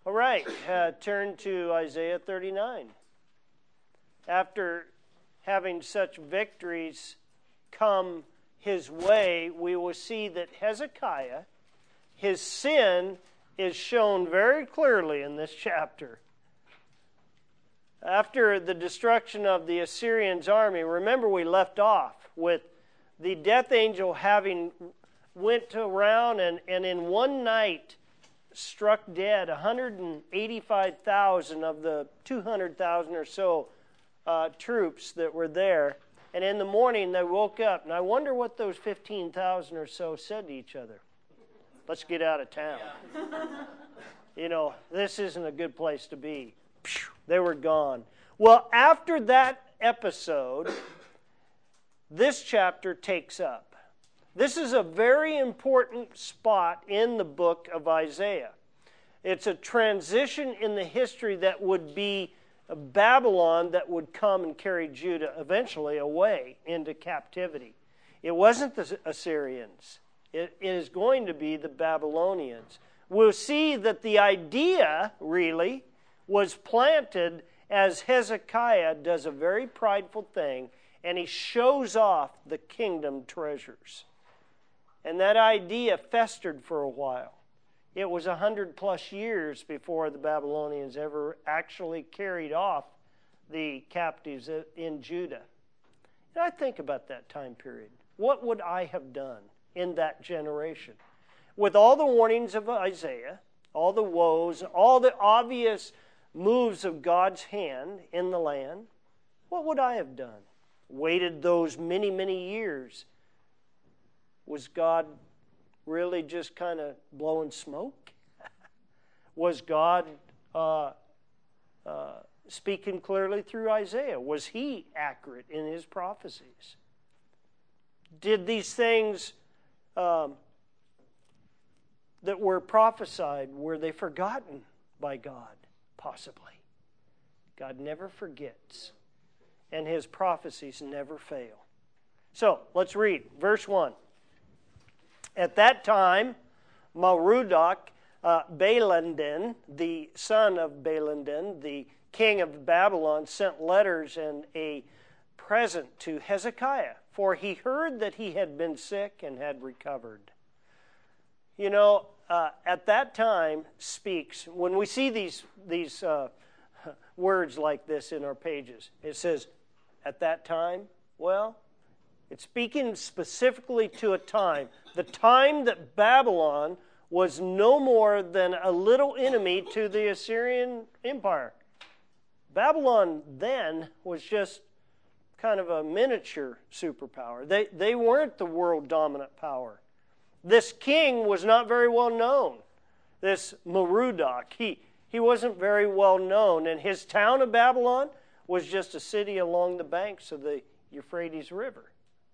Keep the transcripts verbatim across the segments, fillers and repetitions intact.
All right, uh, turn to Isaiah thirty-nine. After having such victories come his way, we will see that Hezekiah, his sin is shown very clearly in this chapter. After the destruction of the Assyrians' army, remember we left off with the death angel having went around and, and in one night struck dead one hundred eighty-five thousand of the two hundred thousand or so uh, troops that were there. And in the morning they woke up, and I wonder what those fifteen thousand or so said to each other. Let's get out of town. Yeah. You know, this isn't a good place to be. They were gone. Well, after that episode, this chapter takes up. This is a very important spot in the book of Isaiah. It's a transition in the history that would be Babylon that would come and carry Judah eventually away into captivity. It wasn't the Assyrians. It is going to be the Babylonians. We'll see that the idea, really, was planted as Hezekiah does a very prideful thing, and he shows off the kingdom treasures. And that idea festered for a while. It was a hundred plus years before the Babylonians ever actually carried off the captives in Judah. And I think about that time period. What would I have done in that generation? With all the warnings of Isaiah, all the woes, all the obvious moves of God's hand in the land, what would I have done? Waited those many, many years. Was God really just kind of blowing smoke? Was God uh, uh, speaking clearly through Isaiah? Was he accurate in his prophecies? Did these things um, that were prophesied, were they forgotten by God? Possibly. God never forgets, and his prophecies never fail. So, let's read verse one. At that time, Merodach uh, Baladan, the son of Baladan, the king of Babylon, sent letters and a present to Hezekiah, for he heard that he had been sick and had recovered. You know, uh, at that time speaks, when we see these, these uh, words like this in our pages, it says, at that time, well, it's speaking specifically to a time, the time that Babylon was no more than a little enemy to the Assyrian Empire. Babylon then was just kind of a miniature superpower. They, they weren't the world dominant power. This king was not very well known, this Merodach. He, he wasn't very well known, and his town of Babylon was just a city along the banks of the Euphrates River.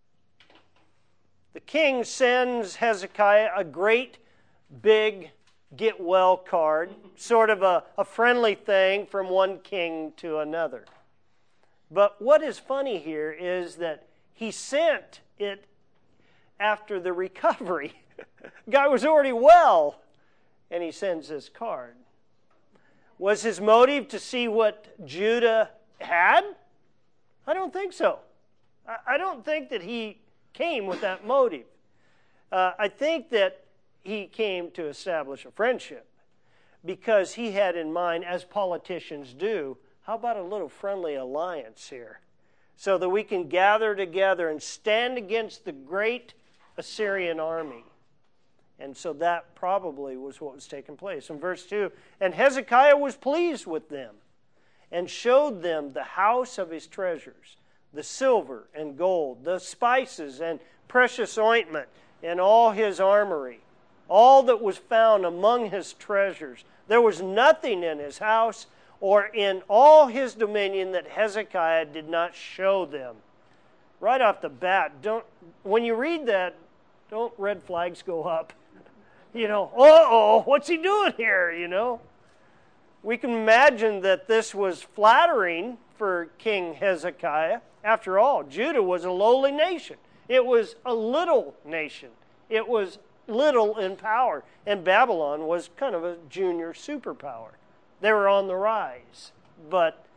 The king sends Hezekiah a great big get well card, sort of a, a friendly thing from one king to another. But what is funny here is that he sent it after the recovery. Guy was already well, and he sends this card. Was his motive to see what Judah had? I don't think so. I don't think that he came with that motive. Uh, I think that he came to establish a friendship because he had in mind, as politicians do, how about a little friendly alliance here so that we can gather together and stand against the great Assyrian army. And so that probably was what was taking place. In verse two, and Hezekiah was pleased with them and showed them the house of his treasures, the silver and gold, the spices and precious ointment, and all his armory, all that was found among his treasures. There was nothing in his house or in all his dominion that Hezekiah did not show them. Right off the bat, don't when you read that, don't red flags go up? You know, uh-oh, what's he doing here, you know? We can imagine that this was flattering for King Hezekiah. After all, Judah was a lowly nation. It was a little nation. It was little in power. And Babylon was kind of a junior superpower. They were on the rise. But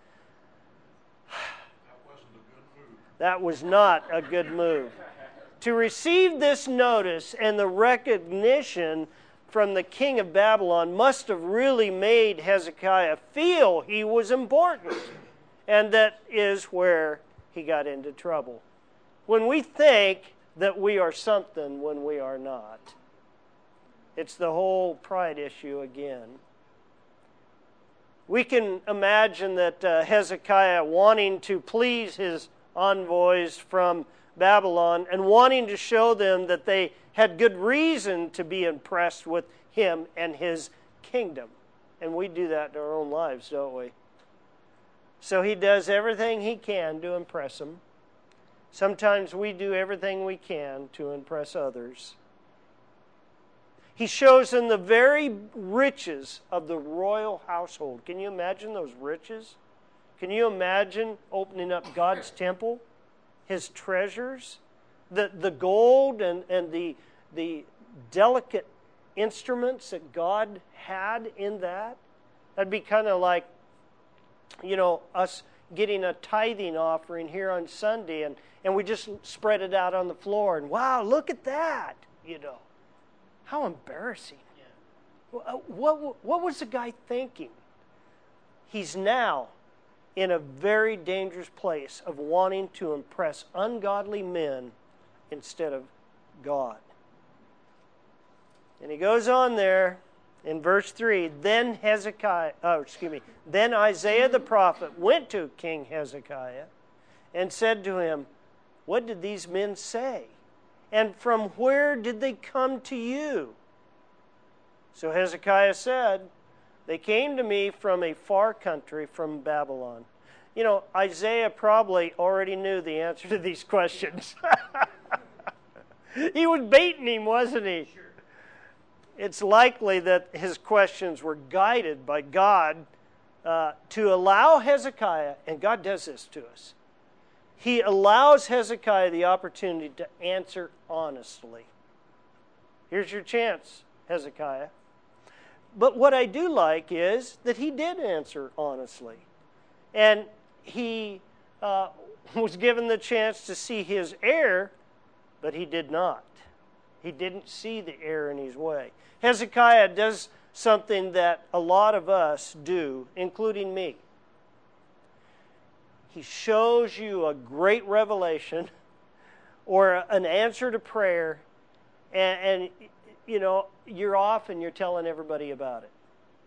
That wasn't a good move. that was not a good move. To receive this notice and the recognition from the king of Babylon must have really made Hezekiah feel he was important. And that is where he got into trouble. When we think that we are something when we are not. It's the whole pride issue again. We can imagine that uh, Hezekiah, wanting to please his envoys from Babylon and wanting to show them that they had good reason to be impressed with him and his kingdom. And we do that in our own lives, don't we? So he does everything he can to impress them. Sometimes we do everything we can to impress others. He shows them the very riches of the royal household. Can you imagine those riches? Can you imagine opening up God's temple? His treasures? The, the gold and, and the, the delicate instruments that God had in that? That'd be kind of like, you know, us getting a tithing offering here on Sunday and, and we just spread it out on the floor and, wow, look at that, you know. How embarrassing. Yeah. What, what was the guy thinking? He's now in a very dangerous place of wanting to impress ungodly men instead of God. And he goes on there in verse three, then Hezekiah, oh, excuse me, then Isaiah the prophet went to King Hezekiah and said to him, what did these men say? And from where did they come to you? So Hezekiah said, they came to me from a far country, from Babylon. You know, Isaiah probably already knew the answer to these questions. He was baiting him, wasn't he? Sure. It's likely that his questions were guided by God uh, to allow Hezekiah, and God does this to us, He allows Hezekiah the opportunity to answer honestly. Here's your chance, Hezekiah. But what I do like is that he did answer honestly. And he uh, was given the chance to see his error, but he did not. He didn't see the error in his way. Hezekiah does something that a lot of us do, including me. He shows you a great revelation or an answer to prayer, and, and you know, you're off and you're telling everybody about it.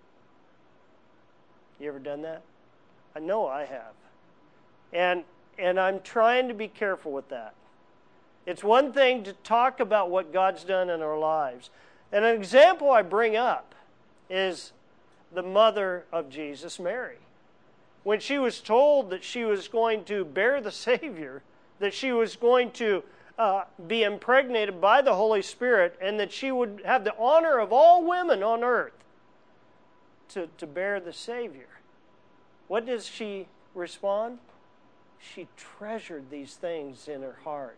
You ever done that? I know I have. And and I'm trying to be careful with that. It's one thing to talk about what God's done in our lives. And an example I bring up is the mother of Jesus, Mary. When she was told that she was going to bear the Savior, that she was going to uh, be impregnated by the Holy Spirit, and that she would have the honor of all women on earth to, to bear the Savior, what does she respond? She treasured these things in her heart.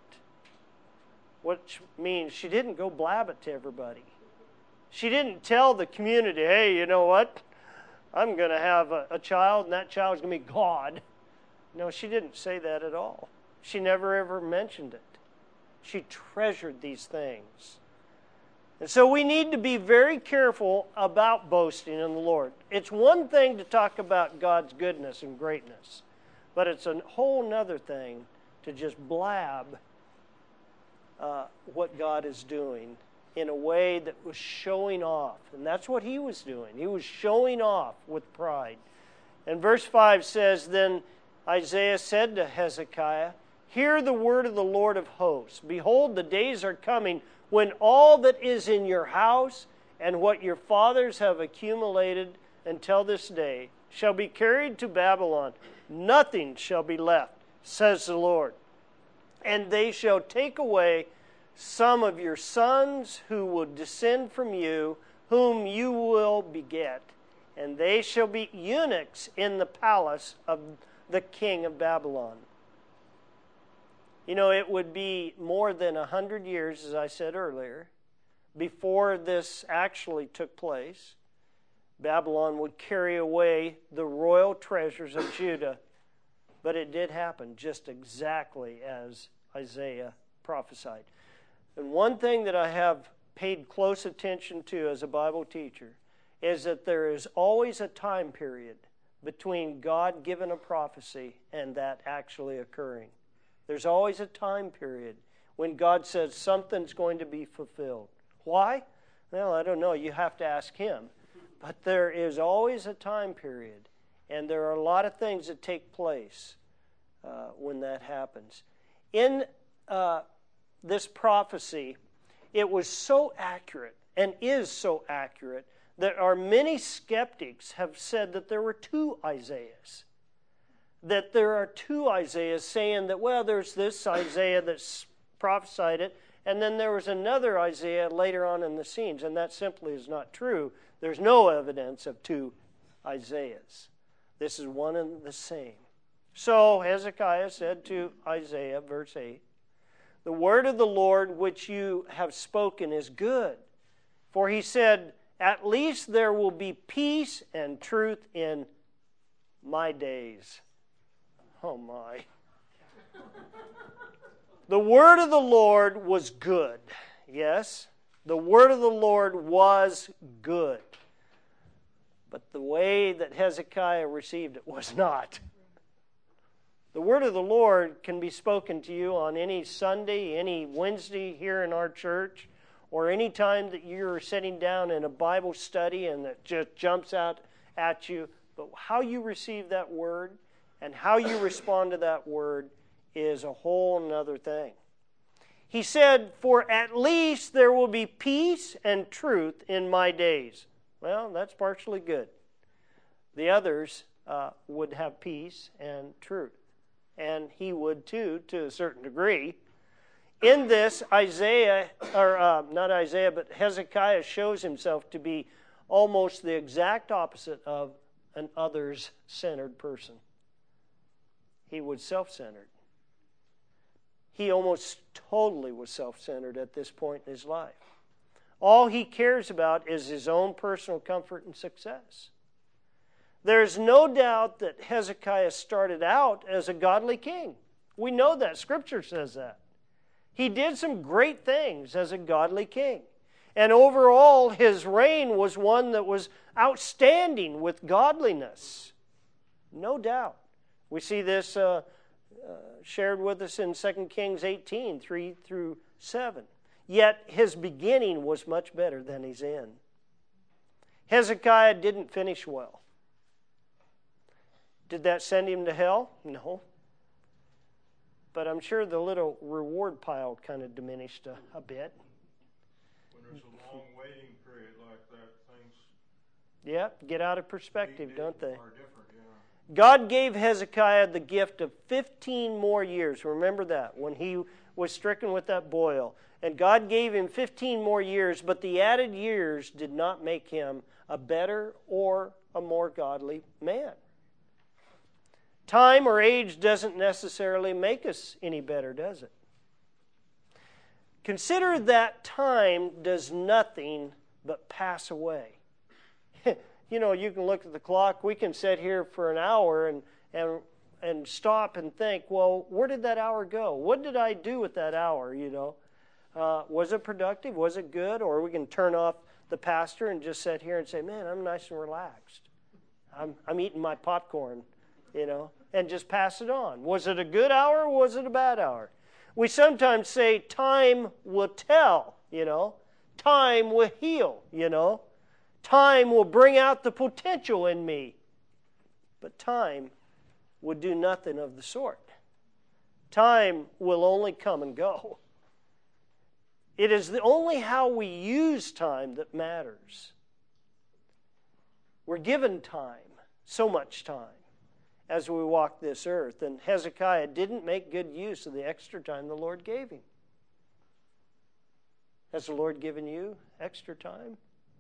Which means she didn't go blab it to everybody. She didn't tell the community, hey, you know what? I'm going to have a, a child, and that child's going to be God. No, she didn't say that at all. She never ever mentioned it. She treasured these things. And so we need to be very careful about boasting in the Lord. It's one thing to talk about God's goodness and greatness, but it's a whole other thing to just blab uh, what God is doing in a way that was showing off. And that's what he was doing. He was showing off with pride. And verse five says, then Isaiah said to Hezekiah, hear the word of the Lord of hosts. Behold, the days are coming when all that is in your house and what your fathers have accumulated until this day shall be carried to Babylon. Nothing shall be left, says the Lord. And they shall take away some of your sons who will descend from you, whom you will beget, and they shall be eunuchs in the palace of the king of Babylon. You know, it would be more than a hundred years, as I said earlier, before this actually took place. Babylon would carry away the royal treasures of Judah. But it did happen just exactly as Isaiah prophesied. And one thing that I have paid close attention to as a Bible teacher is that there is always a time period between God giving a prophecy and that actually occurring. There's always a time period when God says something's going to be fulfilled. Why? Well, I don't know. You have to ask Him. But there is always a time period, and there are a lot of things that take place uh, when that happens. In uh, this prophecy, it was so accurate and is so accurate that our many skeptics have said that there were two Isaiahs. That there are two Isaiahs saying that, well, there's this Isaiah that's prophesied it, and then there was another Isaiah later on in the scenes, and that simply is not true. There's no evidence of two Isaiahs. This is one and the same. So Hezekiah said to Isaiah, verse eight, "The word of the Lord which you have spoken is good. For he said, at least there will be peace and truth in my days." Oh my. The word of the Lord was good. Yes, the word of the Lord was good. But the way that Hezekiah received it was not. The word of the Lord can be spoken to you on any Sunday, any Wednesday here in our church, or any time that you're sitting down in a Bible study and it just jumps out at you. But how you receive that word and how you respond to that word is a whole other thing. He said, "For at least there will be peace and truth in my days." Well, that's partially good. The others uh, would have peace and truth. And he would too, to a certain degree. In this, Isaiah, or uh, not Isaiah, but Hezekiah shows himself to be almost the exact opposite of an others-centered person. He was self-centered. He almost totally was self-centered at this point in his life. All he cares about is his own personal comfort and success. There's no doubt that Hezekiah started out as a godly king. We know that. Scripture says that. He did some great things as a godly king. And overall, his reign was one that was outstanding with godliness. No doubt. We see this uh, uh, shared with us in Second Kings eighteen, three through seven. Yet his beginning was much better than his end. Hezekiah didn't finish well. Did that send him to hell? No. But I'm sure the little reward pile kind of diminished a, a bit. When there's a long waiting period like that, things... Yeah, get out of perspective, they, don't they? Are different, yeah. God gave Hezekiah the gift of fifteen more years. Remember that, when he was stricken with that boil. And God gave him fifteen more years, but the added years did not make him a better or a more godly man. Time or age doesn't necessarily make us any better, does it? Consider that time does nothing but pass away. You know, you can look at the clock. We can sit here for an hour and, and, and stop and think, well, where did that hour go? What did I do with that hour, you know? Uh, was it productive? Was it good? Or we can turn off the pastor and just sit here and say, man, I'm nice and relaxed. I'm, I'm eating my popcorn, you know, and just pass it on. Was it a good hour or was it a bad hour? We sometimes say time will tell, you know. Time will heal, you know. Time will bring out the potential in me. But time would do nothing of the sort. Time will only come and go. It is the only how we use time that matters. We're given time, so much time, as we walk this earth. And Hezekiah didn't make good use of the extra time the Lord gave him. Has the Lord given you extra time?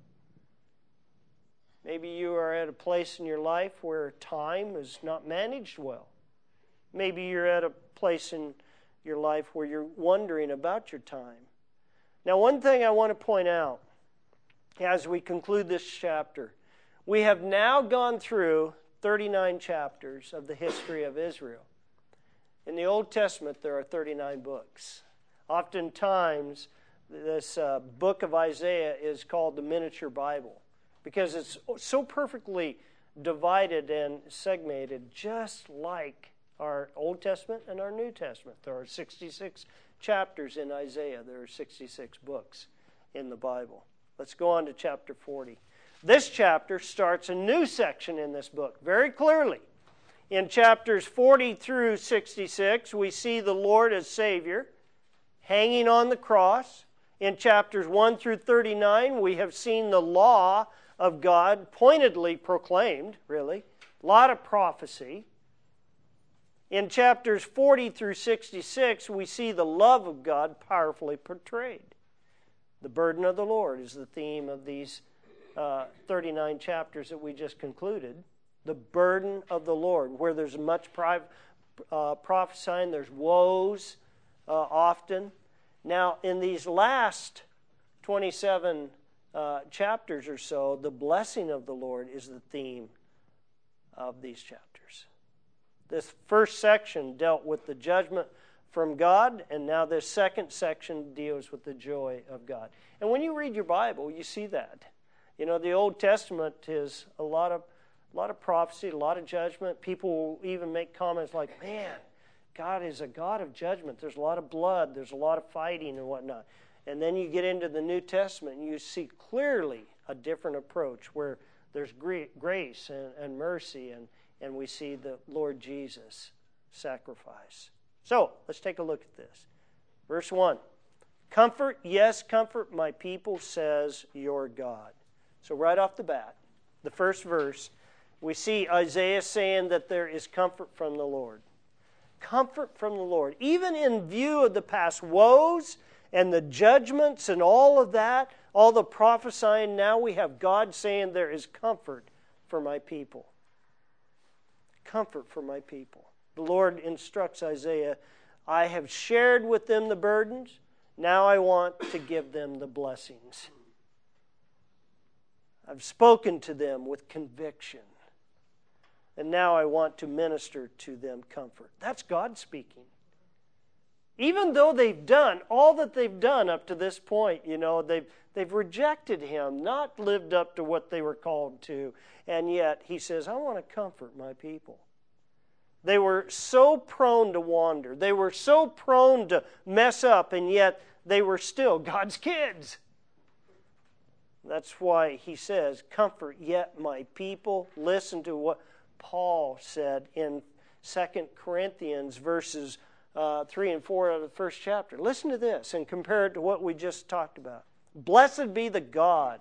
Maybe you are at a place in your life where time is not managed well. Maybe you're at a place in your life where you're wondering about your time. Now, one thing I want to point out as we conclude this chapter, We have now gone through thirty-nine chapters of the history of Israel. In the Old Testament, there are thirty-nine books. Oftentimes, this uh, book of Isaiah is called the miniature Bible because it's so perfectly divided and segmented, just like our Old Testament and our New Testament. There are sixty-six chapters in Isaiah. There are sixty-six books in the Bible. Let's go on to chapter forty. This chapter starts a new section in this book, very clearly. In chapters forty through sixty-six, we see the Lord as Savior, hanging on the cross. In chapters one through thirty-nine, we have seen the law of God pointedly proclaimed, really. A lot of prophecy. In chapters forty through sixty-six, we see the love of God powerfully portrayed. The burden of the Lord is the theme of these uh, thirty-nine chapters that we just concluded. The burden of the Lord, where there's much pri- uh, prophesying, there's woes uh, often. Now, in these last twenty-seven uh, chapters or so, the blessing of the Lord is the theme of these chapters. This first section dealt with the judgment from God, and now this second section deals with the joy of God. And when you read your Bible, you see that. You know, the Old Testament is a lot of a lot of prophecy, a lot of judgment. People will even make comments like, man, God is a God of judgment. There's a lot of blood. There's a lot of fighting and whatnot. And then you get into the New Testament and you see clearly a different approach where there's grace and, and mercy, and, and we see the Lord Jesus sacrifice. So, let's take a look at this. Verse one. Comfort, yes, comfort my people, says your God. So right off the bat, the first verse, we see Isaiah saying that there is comfort from the Lord. Comfort from the Lord. Even in view of the past woes and the judgments and all of that, all the prophesying, now we have God saying there is comfort for my people. Comfort for my people. The Lord instructs Isaiah, I have shared with them the burdens, now I want to give them the blessings. I've spoken to them with conviction. And now I want to minister to them comfort. That's God speaking. Even though they've done all that they've done up to this point, you know, they've, they've rejected Him, not lived up to what they were called to. And yet He says, I want to comfort my people. They were so prone to wander. They were so prone to mess up, and yet they were still God's kids. That's why He says, comfort yet my people. Listen to what Paul said in Second Corinthians verses uh, three and four of the first chapter. Listen to this and compare it to what we just talked about. Blessed be the God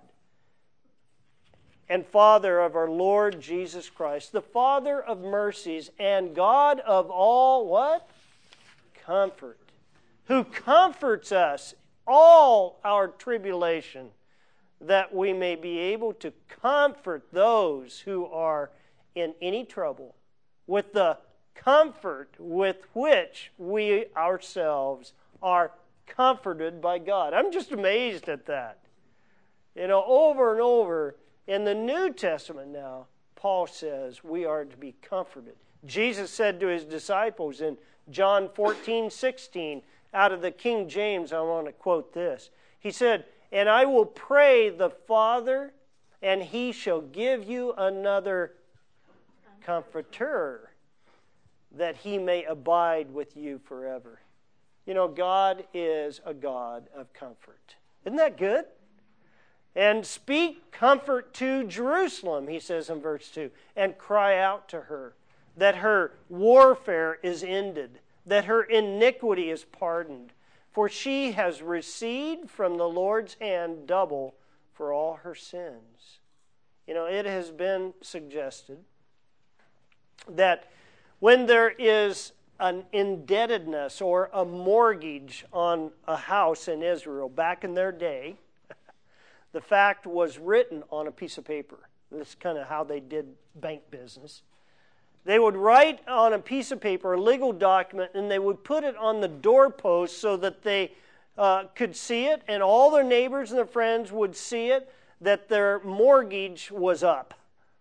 and Father of our Lord Jesus Christ, the Father of mercies and God of all what? Comfort. Who comforts us all our tribulation, that we may be able to comfort those who are in any trouble with the comfort with which we ourselves are comforted by God. I'm just amazed at that. You know, over and over in the New Testament now, Paul says we are to be comforted. Jesus said to His disciples in John fourteen sixteen, out of the King James, I want to quote this. He said, and I will pray the Father, and He shall give you another Comforter, that He may abide with you forever. You know, God is a God of comfort. Isn't that good? And speak comfort to Jerusalem, He says in verse two, and cry out to her that her warfare is ended, that her iniquity is pardoned, for she has received from the Lord's hand double for all her sins. You know, it has been suggested that when there is an indebtedness or a mortgage on a house in Israel back in their day, the fact was written on a piece of paper. This is kind of how they did bank business. They would write on a piece of paper a legal document, and they would put it on the doorpost so that they uh, could see it, and all their neighbors and their friends would see it, that their mortgage was up.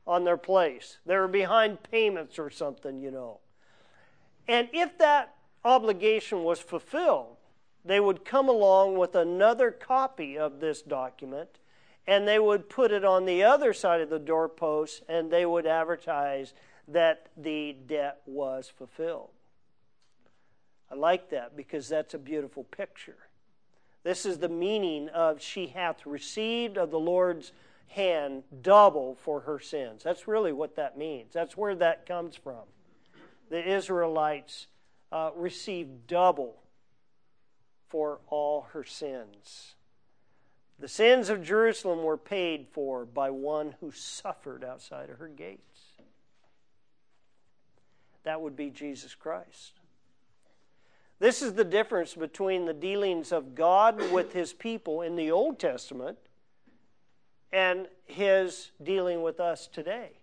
on their place. They were behind payments or something, you know. And if that obligation was fulfilled, they would come along with another copy of this document, and they would put it on the other side of the doorpost, and they would advertise that the debt was fulfilled. I like that because that's a beautiful picture. This is the meaning of she hath received of the Lord's hand double for her sins. That's really what that means. That's where that comes from. The Israelites uh, received double for all her sins. The sins of Jerusalem were paid for by one who suffered outside of her gates. That would be Jesus Christ. This is the difference between the dealings of God with His people in the Old Testament and His dealing with us today.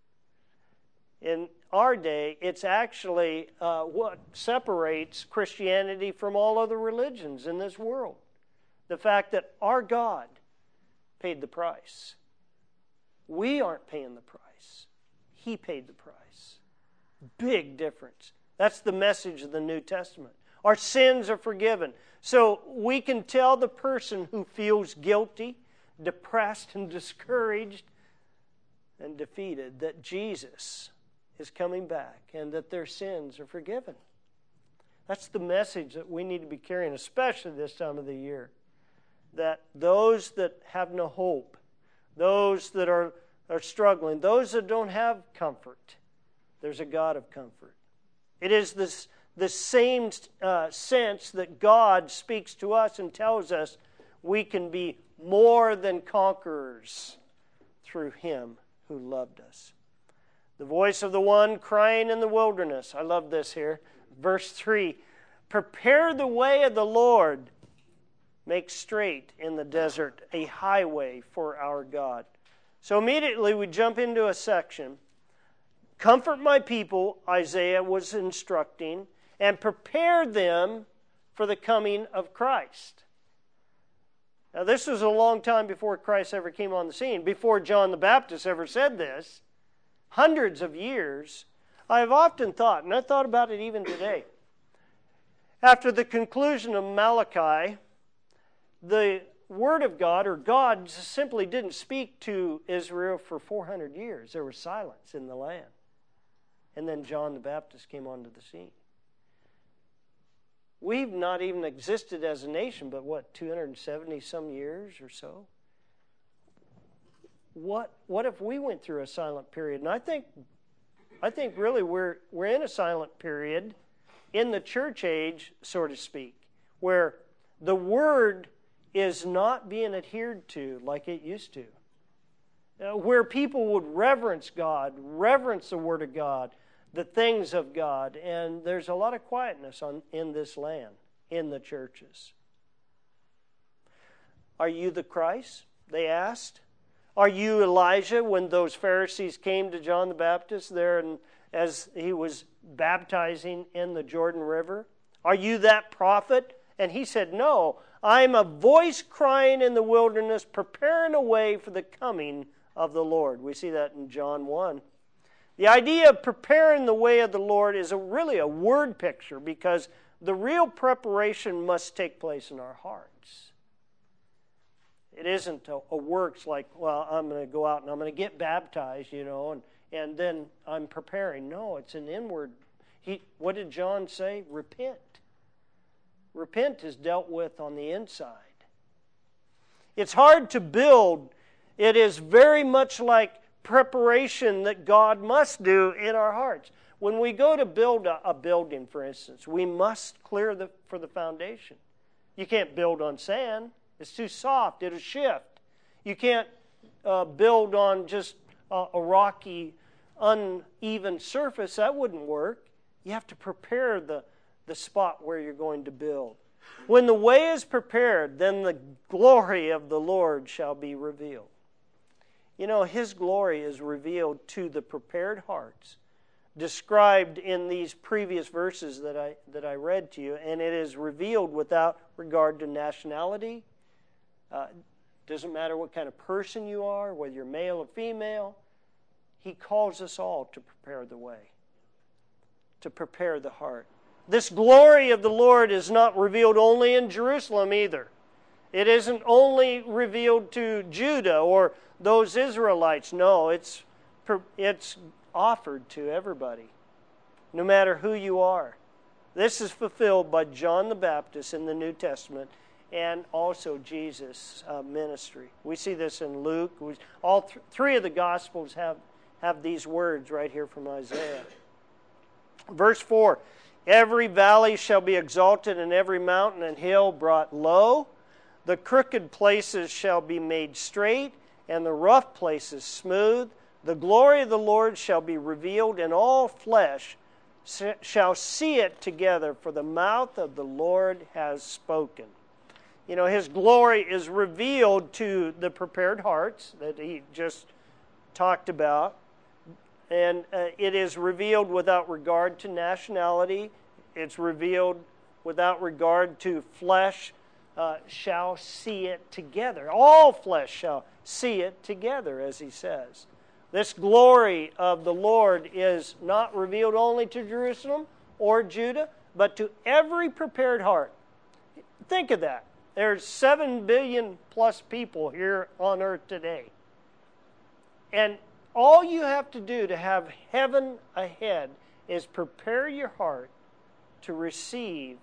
In our day, it's actually uh, what separates Christianity from all other religions in this world. The fact that our God paid the price. We aren't paying the price. He paid the price. Big difference. That's the message of the New Testament. Our sins are forgiven. So we can tell the person who feels guilty, depressed, and discouraged, and defeated that Jesus is coming back and that their sins are forgiven. That's the message that we need to be carrying, especially this time of the year. That those that have no hope, those that are, are struggling, those that don't have comfort, there's a God of comfort. It is this, the same uh, sense that God speaks to us and tells us we can be more than conquerors through Him who loved us. The voice of the one crying in the wilderness. I love this here. Verse three. Prepare the way of the Lord. Make straight in the desert a highway for our God. So immediately we jump into a section. Comfort my people, Isaiah was instructing, and prepare them for the coming of Christ. Now this was a long time before Christ ever came on the scene, before John the Baptist ever said this. Hundreds of years. I have often thought, and I thought about it even today, after the conclusion of Malachi, the Word of God, or God, simply didn't speak to Israel for four hundred years. There was silence in the land. And then John the Baptist came onto the scene. We've not even existed as a nation, but what, two hundred seventy some years or so? What what if we went through a silent period? And I think I think really we're we're in a silent period in the church age, so to speak, where the Word is not being adhered to like it used to. Uh, where people would reverence God, reverence the Word of God, the things of God, and there's a lot of quietness on in this land, in the churches. Are you the Christ? They asked. Are you Elijah when those Pharisees came to John the Baptist there and as he was baptizing in the Jordan River? Are you that prophet? And he said, no, I'm a voice crying in the wilderness, preparing a way for the coming of the Lord. We see that in John one. The idea of preparing the way of the Lord is a, really a word picture because the real preparation must take place in our hearts. It isn't a, a works like, well, I'm going to go out and I'm going to get baptized, you know, and, and then I'm preparing. No, it's an inward. He, what did John say? Repent. Repent is dealt with on the inside. It's hard to build. It is very much like preparation that God must do in our hearts. When we go to build a, a building, for instance, we must clear the, for the foundation. You can't build on sand. It's too soft. It'll shift. You can't uh, build on just a, a rocky, uneven surface. That wouldn't work. You have to prepare the, the spot where you're going to build. When the way is prepared, then the glory of the Lord shall be revealed. You know, His glory is revealed to the prepared hearts, described in these previous verses that I that I read to you, and it is revealed without regard to nationality. Uh, doesn't matter what kind of person you are, whether you're male or female. He calls us all to prepare the way, to prepare the heart. This glory of the Lord is not revealed only in Jerusalem either. It isn't only revealed to Judah or those Israelites. No, it's, it's offered to everybody, no matter who you are. This is fulfilled by John the Baptist in the New Testament and also Jesus' uh, ministry. We see this in Luke. We, all th- three of the Gospels have, have these words right here from Isaiah. Verse four, every valley shall be exalted and every mountain and hill brought low. The crooked places shall be made straight and the rough places smooth. The glory of the Lord shall be revealed, and all flesh shall see it together, for the mouth of the Lord has spoken. You know, His glory is revealed to the prepared hearts that He just talked about. And uh, it is revealed without regard to nationality. It's revealed without regard to flesh uh, shall see it together. All flesh shall see it together, as He says. This glory of the Lord is not revealed only to Jerusalem or Judah, but to every prepared heart. Think of that. There's seven billion plus people here on earth today. And all you have to do to have heaven ahead is prepare your heart to receive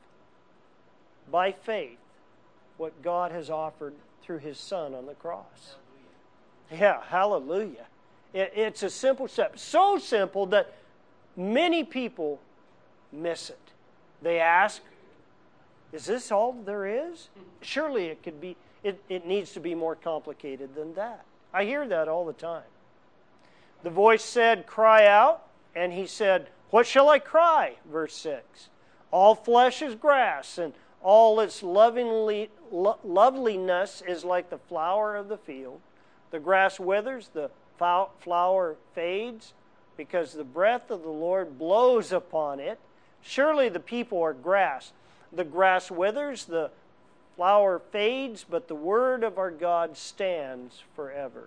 by faith what God has offered through His Son on the cross. Yeah, hallelujah. It, it's a simple step. So simple that many people miss it. They ask, is this all there is? Surely it could be, it, it needs to be more complicated than that. I hear that all the time. The voice said, cry out. And He said, what shall I cry? Verse six. All flesh is grass, and all its lovingly, lo- loveliness is like the flower of the field. The grass withers, the flower fades, because the breath of the Lord blows upon it. Surely the people are grass. The grass withers, the flower fades, but the word of our God stands forever.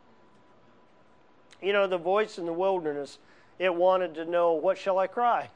You know, the voice in the wilderness, it wanted to know, what shall I cry?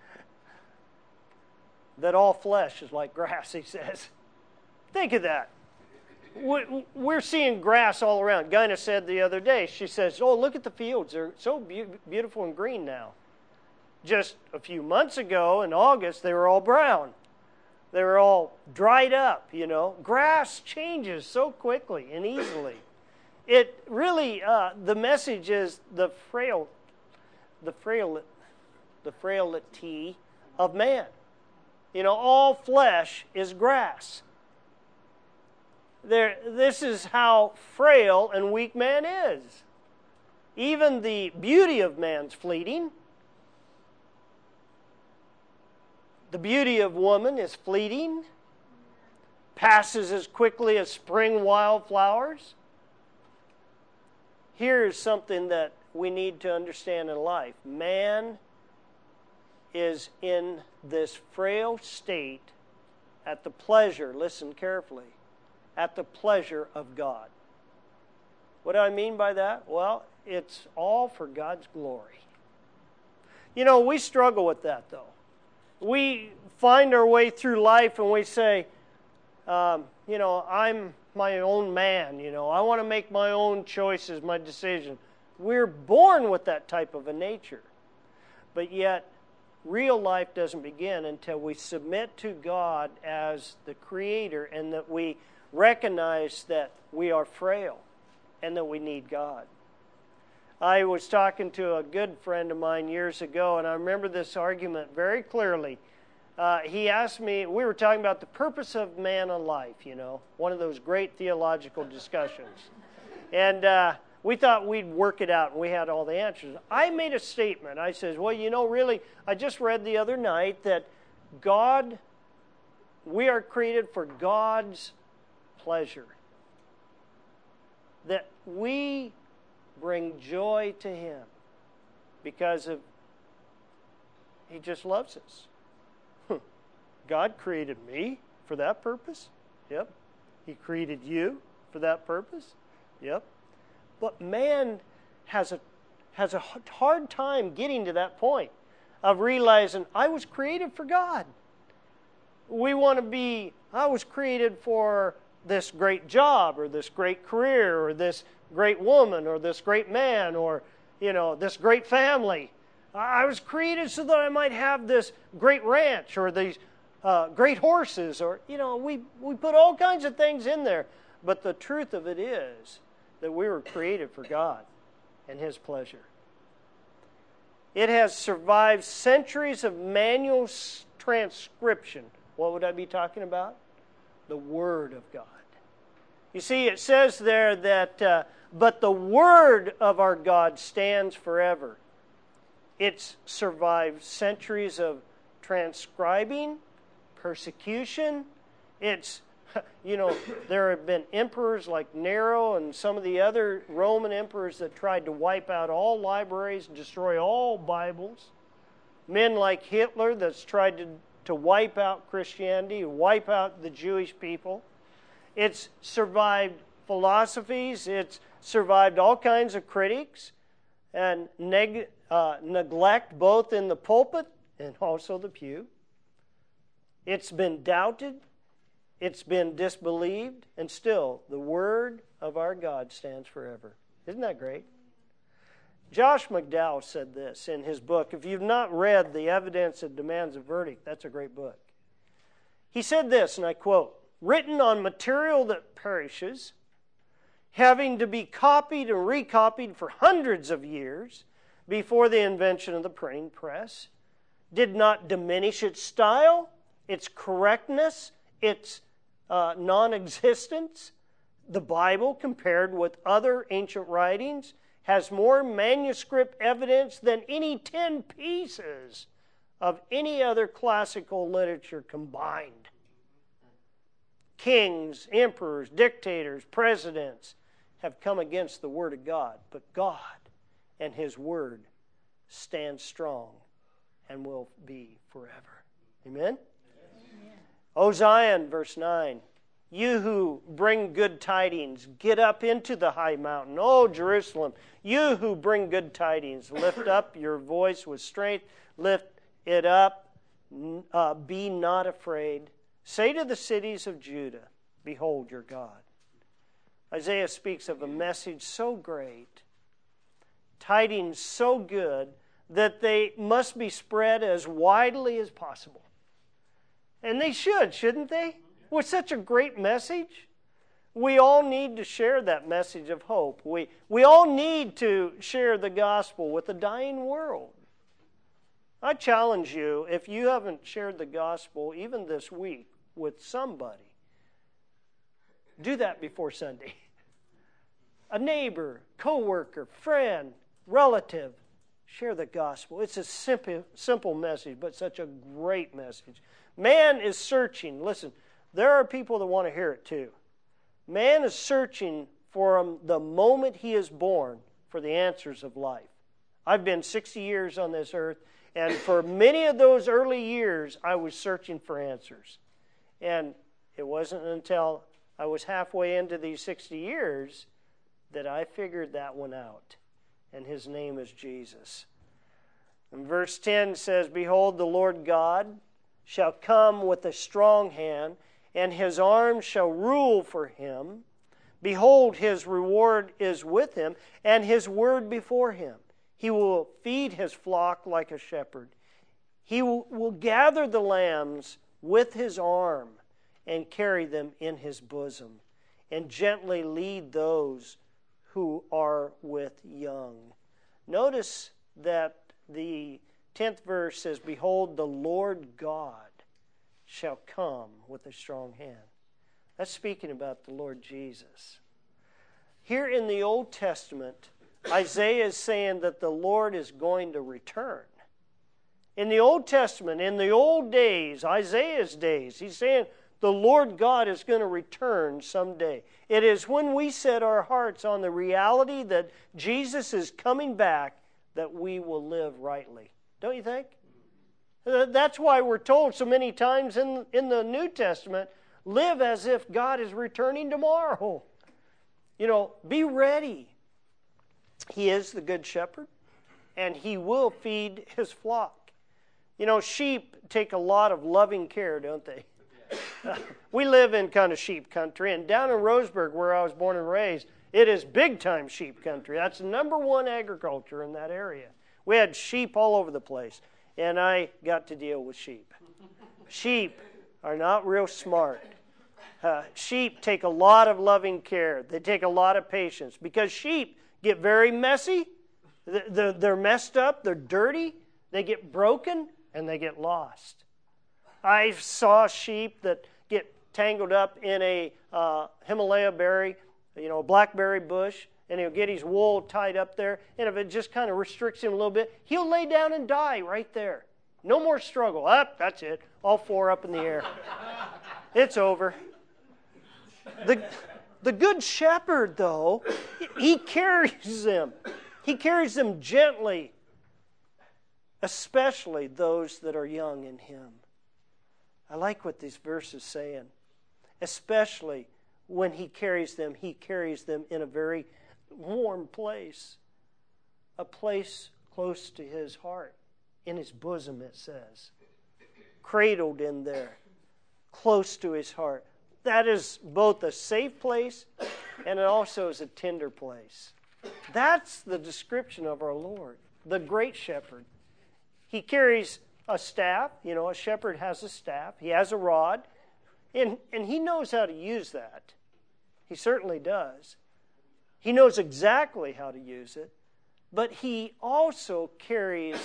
That all flesh is like grass, He says. Think of that. We're seeing grass all around. Gina said the other day, she says, oh, look at the fields. They're so be- beautiful and green now. Just a few months ago in August, they were all brown. They were all dried up, you know. Grass changes so quickly and easily. It really, uh, the message is the frail, the frail, the frailty of man. You know, all flesh is grass. There, this is how frail and weak man is. Even the beauty of man's fleeting. The beauty of woman is fleeting, passes as quickly as spring wildflowers. Here is something that we need to understand in life. Man is in this frail state at the pleasure, listen carefully, at the pleasure of God. What do I mean by that? Well, it's all for God's glory. You know, we struggle with that, though. We find our way through life and we say, um, you know, I'm my own man, you know. I want to make my own choices, my decisions. We're born with that type of a nature. But yet, real life doesn't begin until we submit to God as the Creator and that we recognize that we are frail and that we need God. I was talking to a good friend of mine years ago, and I remember this argument very clearly. Uh, he asked me, we were talking about the purpose of man in life, you know, one of those great theological discussions. And uh, we thought we'd work it out, and we had all the answers. I made a statement. I said, well, you know, really, I just read the other night that God, we are created for God's pleasure. That we bring joy to Him because of He just loves us. God created me for that purpose. Yep. He created you for that purpose. Yep. But man has a has a hard time getting to that point of realizing I was created for God. We want to be, I was created for this great job or this great career or this great woman or this great man or, you know, this great family. I was created so that I might have this great ranch or these uh, great horses or, you know, we, we put all kinds of things in there. But the truth of it is that we were created for God and His pleasure. It has survived centuries of manual transcription. What would I be talking about? The Word of God. You see, it says there that, uh, but the Word of our God stands forever. It's survived centuries of transcribing, persecution. It's, you know, there have been emperors like Nero and some of the other Roman emperors that tried to wipe out all libraries, destroy all Bibles. Men like Hitler that's tried to, to wipe out Christianity, wipe out the Jewish people. It's survived philosophies. It's survived all kinds of critics and neg- uh, neglect both in the pulpit and also the pew. It's been doubted. It's been disbelieved, and still the Word of our God stands forever. Isn't that great? Josh McDowell said this in his book. If you've not read The Evidence That Demands a Verdict, that's a great book. He said this, and I quote, "Written on material that perishes, having to be copied and recopied for hundreds of years before the invention of the printing press, did not diminish its style, its correctness, its uh, non-existence. The Bible, compared with other ancient writings, has more manuscript evidence than any ten pieces of any other classical literature combined. Kings, emperors, dictators, presidents have come against the Word of God, but God and His Word stand strong and will be forever." Amen? O Zion, verse nine, "You who bring good tidings, get up into the high mountain. O Jerusalem, you who bring good tidings, lift up your voice with strength. Lift it up. Uh, be not afraid. Say to the cities of Judah, behold your God." Isaiah speaks of a message so great, tidings so good, that they must be spread as widely as possible. And they should, shouldn't they? With such a great message, we all need to share that message of hope. We, we all need to share the gospel with the dying world. I challenge you, if you haven't shared the gospel even this week with somebody, do that before Sunday. A neighbor, coworker, friend, relative, share the gospel. It's a simple, simple message, but such a great message. Man is searching. Listen, there are people that want to hear it too. Man is searching for the moment he is born for the answers of life. I've been sixty years on this earth, and for many of those early years, I was searching for answers. And it wasn't until I was halfway into these sixty years that I figured that one out. And His name is Jesus. And verse ten says, "Behold, the Lord God shall come with a strong hand, and His arm shall rule for Him. Behold, His reward is with Him, and His word before Him. He will feed His flock like a shepherd. He will, will gather the lambs with His arm and carry them in His bosom, and gently lead those who are with young." Notice that the tenth verse says, "Behold, the Lord God shall come with a strong hand." That's speaking about the Lord Jesus. Here in the Old Testament, Isaiah is saying that the Lord is going to return. In the Old Testament, in the old days, Isaiah's days, he's saying the Lord God is going to return someday. It is when we set our hearts on the reality that Jesus is coming back that we will live rightly. Don't you think? That's why we're told so many times in, in the New Testament, live as if God is returning tomorrow. You know, be ready. He is the Good Shepherd. and He will feed His flock. You know, sheep take a lot of loving care, don't they? Uh, we live in kind of sheep country, and down in Roseburg, where I was born and raised, it is big-time sheep country. That's the number one agriculture in that area. We had sheep all over the place, and I got to deal with sheep. Sheep are not real smart. Uh, sheep take a lot of loving care. They take a lot of patience because sheep get very messy. They're messed up. They're dirty. They get broken, and they get lost. I saw sheep that get tangled up in a uh, Himalaya berry, you know, a blackberry bush, and he'll get his wool tied up there, and if it just kind of restricts him a little bit, he'll lay down and die right there. No more struggle. Up, that's it. All four up in the air. It's over. The, the good shepherd, though, he carries them. He carries them gently, especially those that are young in Him. I like what this verse is saying. Especially when He carries them, He carries them in a very warm place. A place close to His heart. In His bosom, it says. Cradled in there. Close to His heart. That is both a safe place and it also is a tender place. That's the description of our Lord, the great shepherd. He carries a staff. You know, a shepherd has a staff. He has a rod. And, and He knows how to use that. He certainly does. He knows exactly how to use it. But He also carries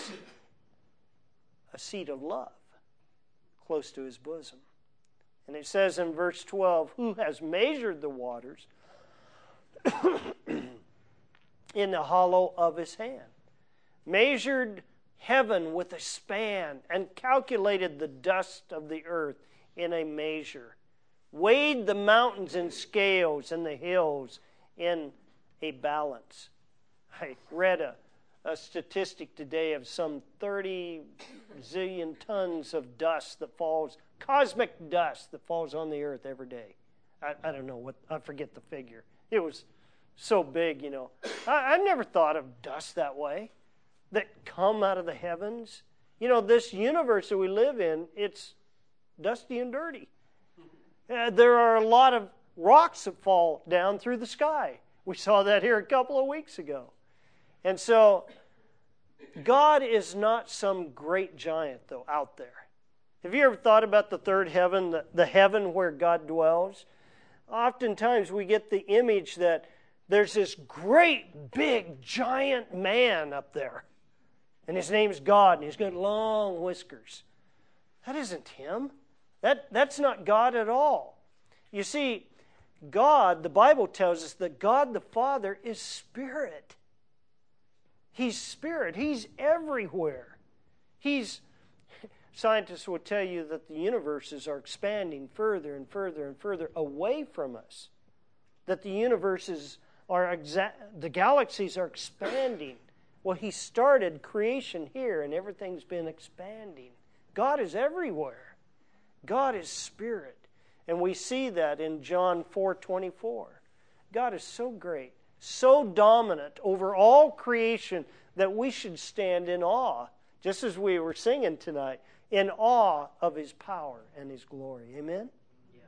a seat of love close to His bosom. And it says in verse twelve, who has measured the waters in the hollow of His hand, measured heaven with a span, and calculated the dust of the earth in a measure, weighed the mountains in scales and the hills in a balance. I read a, a statistic today of some thirty zillion tons of dust that falls, cosmic dust that falls on the earth every day. I, I don't know what, I forget the figure. It was so big, you know. I, I've never thought of dust that way, that come out of the heavens. You know, this universe that we live in, it's dusty and dirty. Uh, there are a lot of rocks that fall down through the sky. We saw that here a couple of weeks ago. And so, God is not some great giant, though, out there. Have you ever thought about the third heaven, the, the heaven where God dwells? Oftentimes we get the image that there's this great, big, giant man up there. And His name's God, and He's got long whiskers. That isn't Him. That, that's not God at all. You see, God, the Bible tells us that God the Father is Spirit. He's Spirit. He's everywhere. He's, scientists will tell you that the universes are expanding further and further and further away from us. That the universes are, exa- the galaxies are expanding. Well, He started creation here and everything's been expanding. God is everywhere. God is Spirit. And we see that in John four twenty-four. God is so great, so dominant over all creation that we should stand in awe, just as we were singing tonight, in awe of His power and His glory. Amen? Yeah.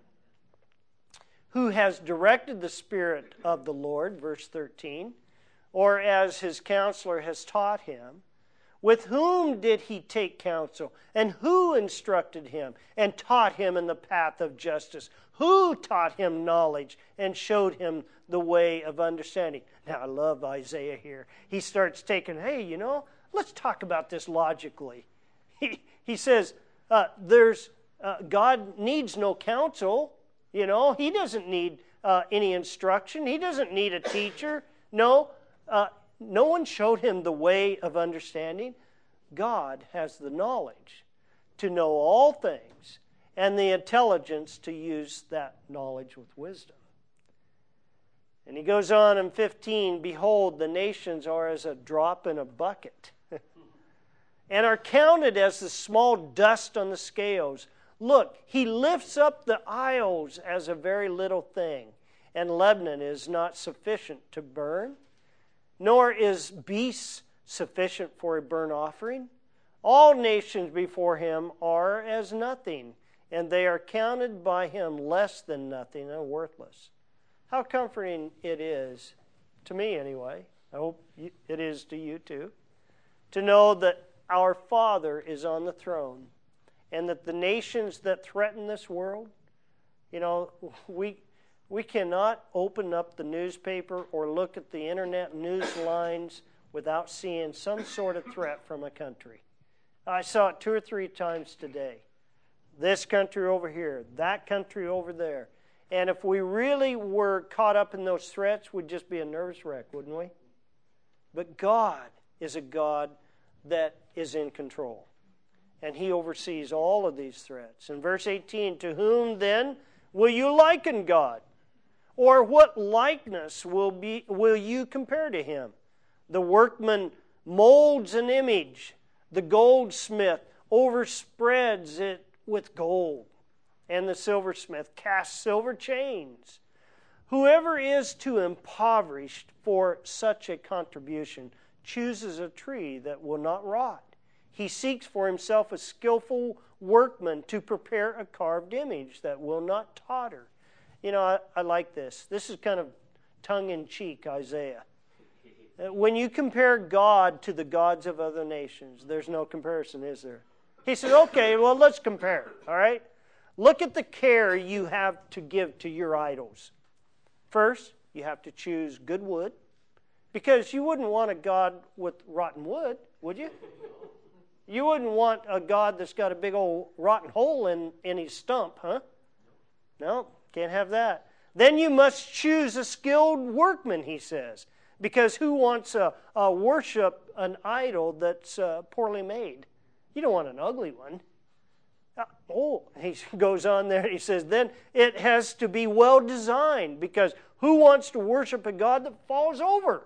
Who has directed the Spirit of the Lord, verse thirteen, or as His counselor has taught Him. With whom did He take counsel? And who instructed Him and taught Him in the path of justice? Who taught Him knowledge and showed Him the way of understanding? Now, I love Isaiah here. He starts taking, hey, you know, let's talk about this logically. He, he says, uh, there's uh, God needs no counsel. You know, He doesn't need uh, any instruction. He doesn't need a teacher. No, uh, no one showed Him the way of understanding. God has the knowledge to know all things and the intelligence to use that knowledge with wisdom. And he goes on in fifteen, behold, the nations are as a drop in a bucket and are counted as the small dust on the scales. Look, He lifts up the isles as a very little thing, and Lebanon is not sufficient to burn, nor is beasts sufficient for a burnt offering? All nations before him are as nothing, and they are counted by him less than nothing and worthless. How comforting it is, to me anyway, I hope it is to you too, to know that our Father is on the throne, and that the nations that threaten this world, you know, we we cannot open up the newspaper or look at the internet news lines without seeing some sort of threat from a country. I saw it two or three times today. This country over here, that country over there. And if we really were caught up in those threats, we'd just be a nervous wreck, wouldn't we? But God is a God that is in control. And He oversees all of these threats. In verse eighteen, to whom then will you liken God? Or what likeness will be will you compare to Him? The workman molds an image. The goldsmith overspreads it with gold. And the silversmith casts silver chains. Whoever is too impoverished for such a contribution chooses a tree that will not rot. He seeks for himself a skillful workman to prepare a carved image that will not totter. You know, I, I like this. This is kind of tongue-in-cheek, Isaiah. When you compare God to the gods of other nations, there's no comparison, is there? He said, okay, well, let's compare, all right? Look at the care you have to give to your idols. First, you have to choose good wood, because you wouldn't want a God with rotten wood, would you? You wouldn't want a God that's got a big old rotten hole in, in his stump, huh? No, can't have that. Then you must choose a skilled workman, he says, because who wants to uh, worship an idol that's uh, poorly made? You don't want an ugly one. Uh, oh, he goes on there, he says, then it has to be well designed, because who wants to worship a God that falls over?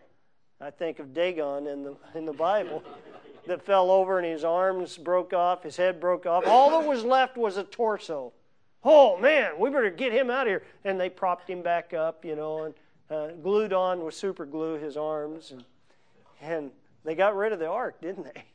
I think of Dagon in the in the Bible that fell over and his arms broke off, his head broke off. All that was left was a torso. Oh, man, we better get him out of here. And they propped him back up, you know, and uh, glued on with super glue his arms. And, and they got rid of the ark, didn't they?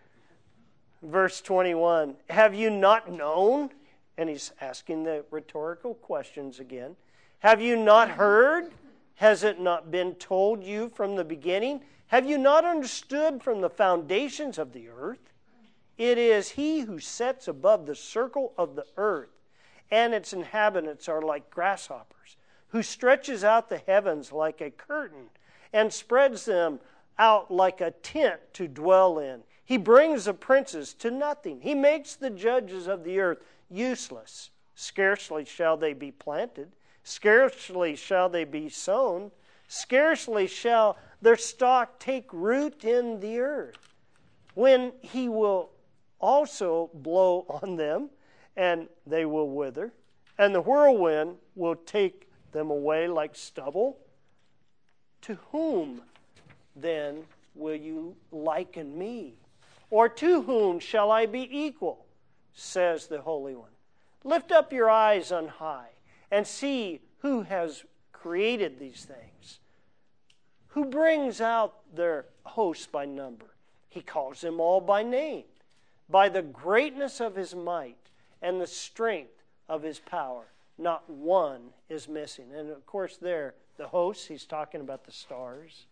Verse twenty-one, have you not known? And he's asking the rhetorical questions again. Have you not heard? Has it not been told you from the beginning? Have you not understood from the foundations of the earth? It is He who sits above the circle of the earth, and its inhabitants are like grasshoppers, who stretches out the heavens like a curtain, and spreads them out like a tent to dwell in. He brings the princes to nothing. He makes the judges of the earth useless. Scarcely shall they be planted. Scarcely shall they be sown. Scarcely shall their stock take root in the earth. When He will also blow on them, and they will wither, and the whirlwind will take them away like stubble. To whom then will you liken me? Or to whom shall I be equal? Says the Holy One. Lift up your eyes on high, and see who has created these things. Who brings out their hosts by number? He calls them all by name. By the greatness of His might and the strength of His power, not one is missing. And of course there, the hosts, he's talking about the stars.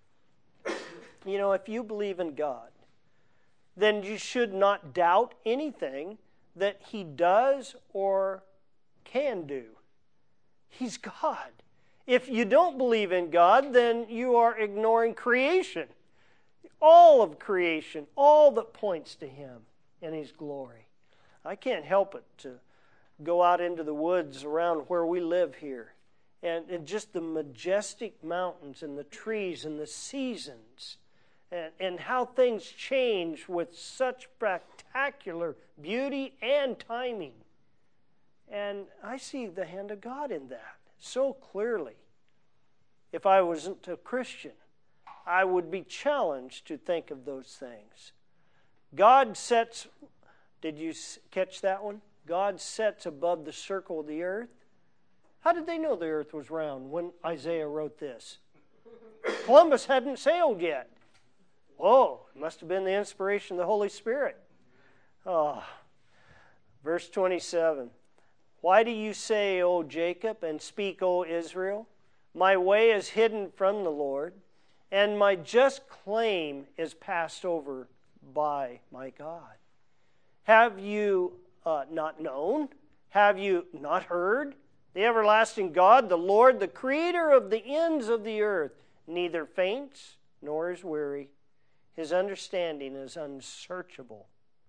You know, if you believe in God, then you should not doubt anything that He does or can do. He's God. If you don't believe in God, then you are ignoring creation. All of creation, all that points to Him and His glory. I can't help it to go out into the woods around where we live here, and, and just the majestic mountains and the trees and the seasons, and, and how things change with such spectacular beauty and timing. And I see the hand of God in that so clearly. If I wasn't a Christian, I would be challenged to think of those things. God sets, did you catch that one? God sets above the circle of the earth. How did they know the earth was round when Isaiah wrote this? Columbus hadn't sailed yet. Whoa, it must have been the inspiration of the Holy Spirit. Oh. Verse twenty-seven. Why do you say, O Jacob, and speak, O Israel? My way is hidden from the Lord, and my just claim is passed over by my God. Have you uh, not known? Have you not heard? The everlasting God, the Lord, the creator of the ends of the earth, neither faints nor is weary. His understanding is unsearchable.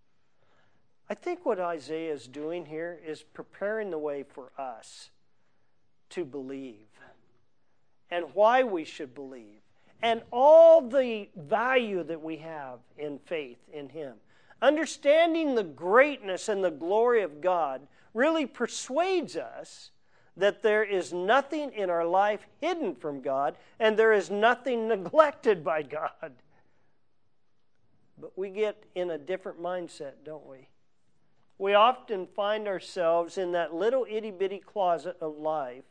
I think what Isaiah is doing here is preparing the way for us to believe, and why we should believe, and all the value that we have in faith in Him. Understanding the greatness and the glory of God really persuades us that there is nothing in our life hidden from God, and there is nothing neglected by God. But we get in a different mindset, don't we? We often find ourselves in that little itty-bitty closet of life,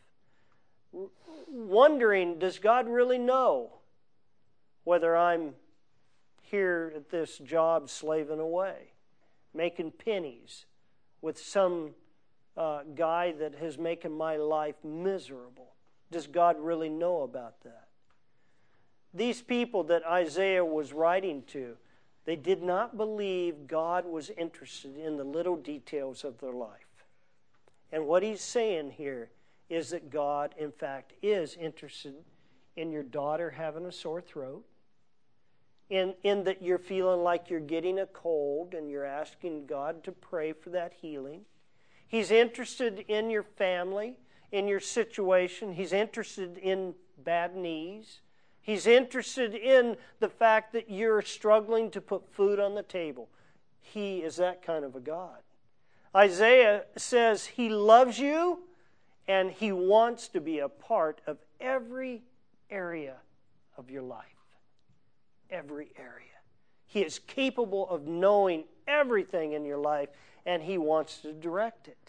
wondering, does God really know whether I'm here at this job slaving away, making pennies with some uh, guy that is making my life miserable? Does God really know about that? These people that Isaiah was writing to, they did not believe God was interested in the little details of their life. And what he's saying here is that God, in fact, is interested in your daughter having a sore throat, in, in that you're feeling like you're getting a cold and you're asking God to pray for that healing. He's interested in your family, in your situation. He's interested in bad knees. He's interested in the fact that you're struggling to put food on the table. He is that kind of a God. Isaiah says He loves you and He wants to be a part of every area of your life. Every area. He is capable of knowing everything in your life, and He wants to direct it.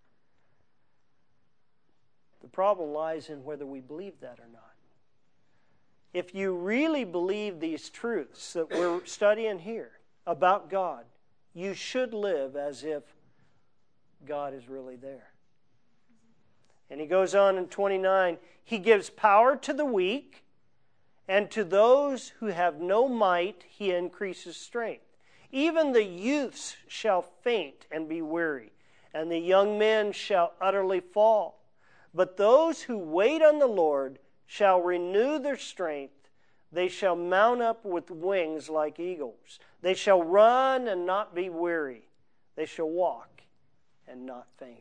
The problem lies in whether we believe that or not. If you really believe these truths that we're studying here about God, you should live as if God is really there. And he goes on in twenty-nine, He gives power to the weak, and to those who have no might He increases strength. Even the youths shall faint and be weary, and the young men shall utterly fall. But those who wait on the Lord shall renew their strength. They shall mount up with wings like eagles. They shall run and not be weary. They shall walk and not faint.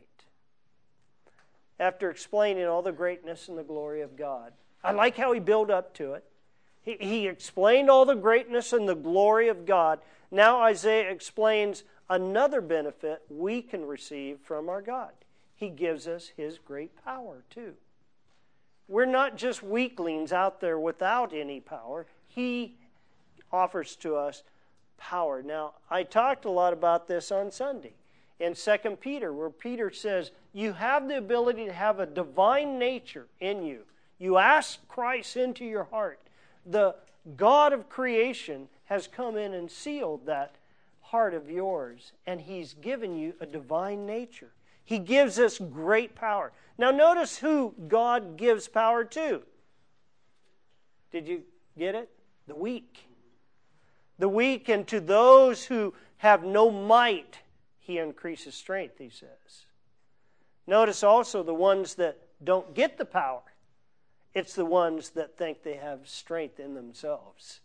After explaining all the greatness and the glory of God, I like how he built up to it. He, he explained all the greatness and the glory of God. Now Isaiah explains another benefit we can receive from our God. He gives us His great power too. We're not just weaklings out there without any power. He offers to us power. Now, I talked a lot about this on Sunday in Second Peter, where Peter says, you have the ability to have a divine nature in you. You ask Christ into your heart. The God of creation has come in and sealed that heart of yours, and He's given you a divine nature. He gives us great power. Now notice who God gives power to. Did you get it? The weak. The weak, and to those who have no might, He increases strength, he says. Notice also the ones that don't get the power. It's the ones that think they have strength in themselves.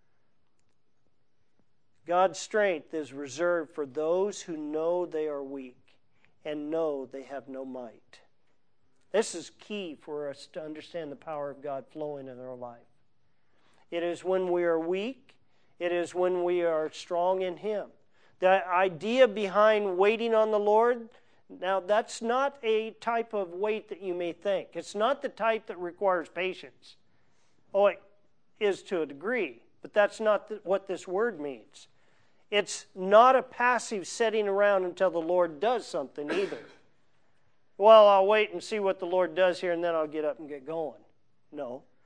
God's strength is reserved for those who know they are weak and know they have no might. This is key for us to understand the power of God flowing in our life. It is when we are weak, it is when we are strong in Him. The idea behind waiting on the Lord, now that's not a type of wait that you may think. It's not the type that requires patience. Oh, it is to a degree, but that's not what this word means. It's not a passive sitting around until the Lord does something either. Well, I'll wait and see what the Lord does here and then I'll get up and get going. No.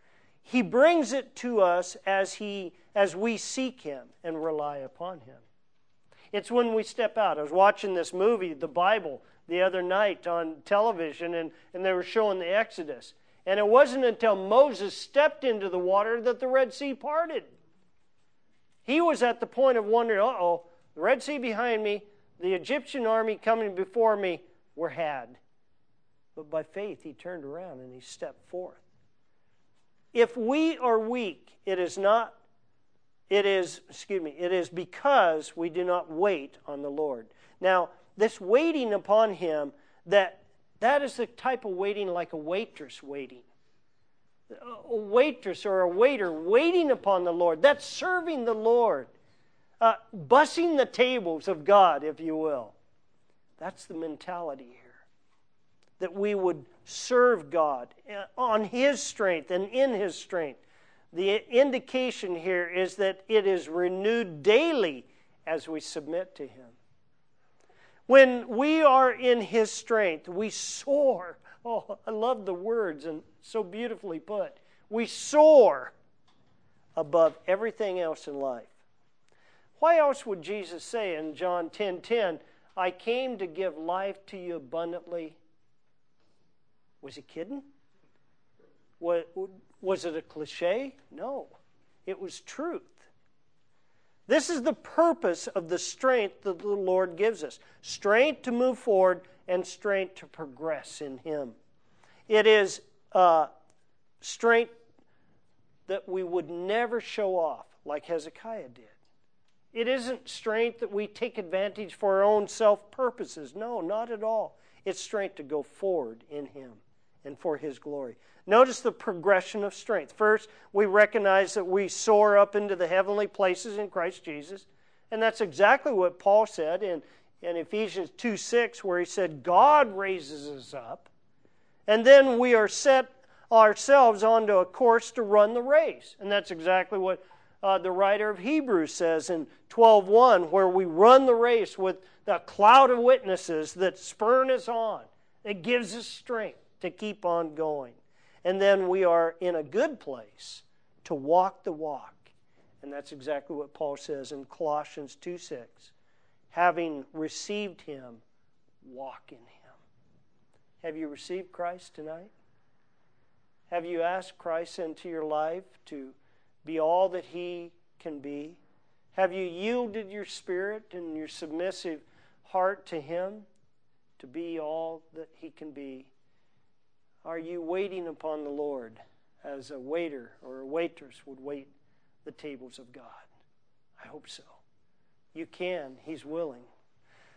He brings it to us as he as we seek Him and rely upon Him. It's when we step out. I was watching this movie, The Bible, the other night on television, and, and they were showing the Exodus. And it wasn't until Moses stepped into the water that the Red Sea parted. He was at the point of wondering, uh-oh, the Red Sea behind me, the Egyptian army coming before me, we're had. But by faith, he turned around and he stepped forth. If we are weak, it is not, it is, excuse me, it is because we do not wait on the Lord. Now, this waiting upon Him, that that is the type of waiting like a waitress waiting. A waitress or a waiter waiting upon the Lord. That's serving the Lord. Uh, bussing the tables of God, if you will. That's the mentality here. That we would serve God on His strength and in His strength. The indication here is that it is renewed daily as we submit to Him. When we are in His strength, we soar. Oh, I love the words and so beautifully put. We soar above everything else in life. Why else would Jesus say in John ten ten, I came to give life to you abundantly? Was he kidding? Was it a cliche? No. It was truth. This is the purpose of the strength that the Lord gives us. Strength to move forward and strength to progress in Him. It is uh, strength that we would never show off like Hezekiah did. It isn't strength that we take advantage for our own self-purposes. No, not at all. It's strength to go forward in Him and for His glory. Notice the progression of strength. First, we recognize that we soar up into the heavenly places in Christ Jesus. And that's exactly what Paul said in, in Ephesians two six, where he said, God raises us up. And then we are set ourselves onto a course to run the race. And that's exactly what uh, the writer of Hebrews says in twelve one, where we run the race with the cloud of witnesses that spurn us on. It gives us strength to keep on going. And then we are in a good place to walk the walk. And that's exactly what Paul says in Colossians two six. Having received Him, walk in Him. Have you received Christ tonight? Have you asked Christ into your life to be all that He can be? Have you yielded your spirit and your submissive heart to Him to be all that He can be? Are you waiting upon the Lord as a waiter or a waitress would wait the tables of God? I hope so. You can. He's willing.